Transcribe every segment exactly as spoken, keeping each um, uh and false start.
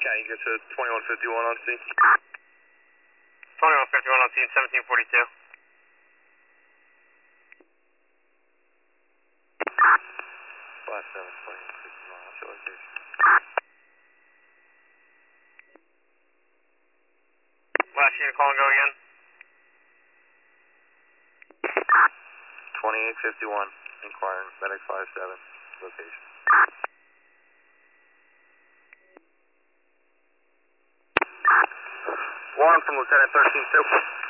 Can you get to twenty-one fifty-one on scene? twenty-one fifty-one on scene, seventeen forty-two. five seven, twenty-one fifty-one, what's your location? Last unit, call and go again. twenty-eight fifty-one, inquiring, medic five seven, location. Warren from Lieutenant thirteen two.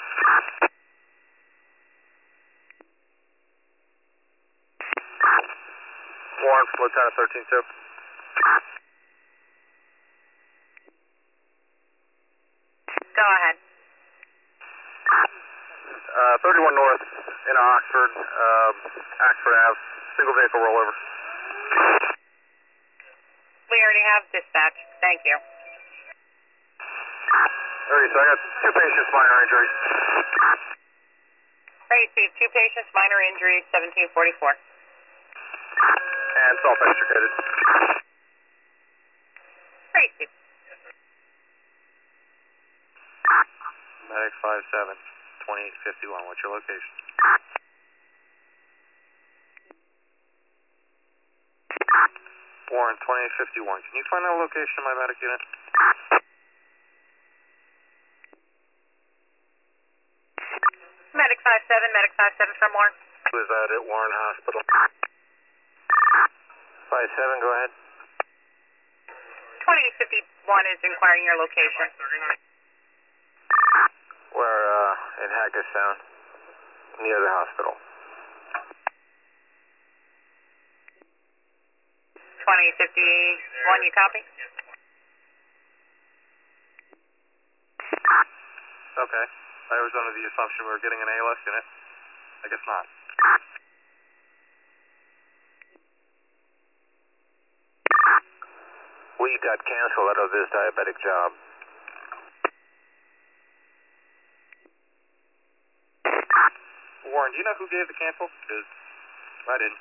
Warren from Lieutenant thirteen two. Go ahead. Uh, thirty-one North in Oxford, uh, Oxford Ave, single vehicle rollover. We already have dispatch. Thank you. Alright, so I got two patients, minor injuries. Great, Chief. Two patients, minor injuries, seventeen forty-four. And self-extricated. Great, Chief. Medic five seven, twenty-eight fifty-one, what's your location? Warren, twenty-eight fifty-one, can you find that location of my medic unit? Medic five seven, Medic five seven from Warren. Who is that at Warren Hospital? five seven, go ahead. twenty-eight fifty-one is inquiring your location. We're uh, in Hackettstown, near the hospital. twenty-eight fifty-one, you copy? Okay. I was under the assumption we were getting an A L S unit. I guess not. We got canceled out of this diabetic job. Warren, do you know who gave the cancel? Because I didn't.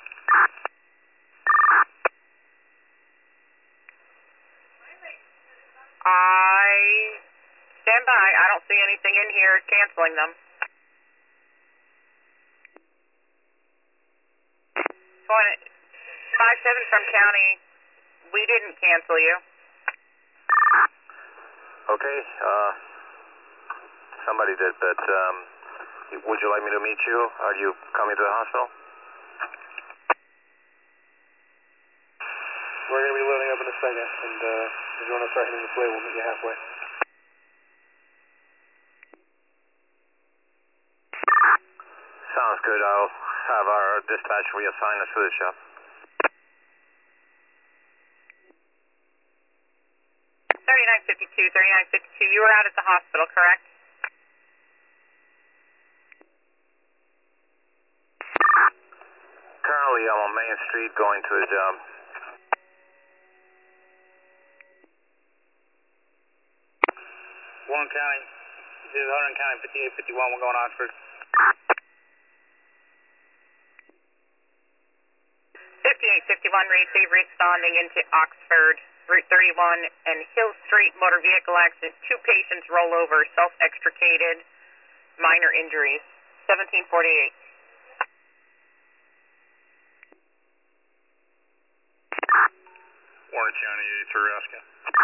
I stand by. I don't see anything in here canceling them. five seven from county, we didn't cancel you. Okay, uh, somebody did, but, um, would you like me to meet you? Are you coming to the hospital? We're going to be loading up in a second, and, uh, if you want to start hitting the play, we'll meet you halfway. Sounds good. I'll have our dispatch reassign us to the shop. thirty-nine fifty-two, thirty-nine fifty-two, you were out at the hospital, correct? Currently, I'm on Main Street going to a job. Warren County, this is Warren County, fifty-eight fifty-one, we're going to Oxford. fifty-eight fifty-one, receive responding into Oxford, Route thirty-one and Hill Street, motor vehicle accident, two patients roll over, self-extricated, minor injuries, seventeen forty-eight. Warren County, eighty-three Rescue.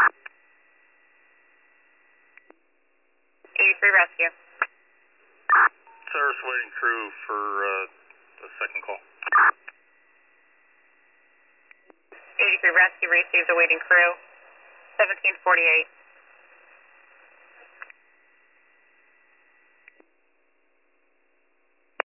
eighty-three Rescue. Service waiting crew for uh, the second call. eighty-three Rescue receives awaiting crew, seventeen forty-eight.